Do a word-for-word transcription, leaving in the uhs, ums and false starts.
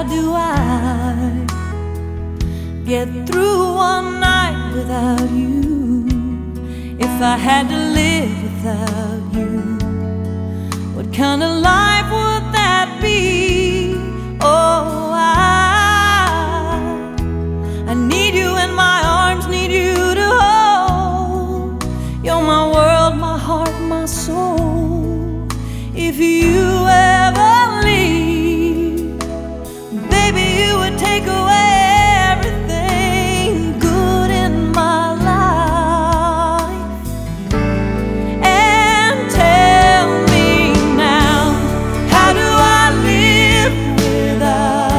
how do I get through one night without you? If I had to live without you, what kind of life would that be? Oh, I, I need you in my arms, need you to hold. You're my world, my heart, my soul. If you ever leave, baby, you would take away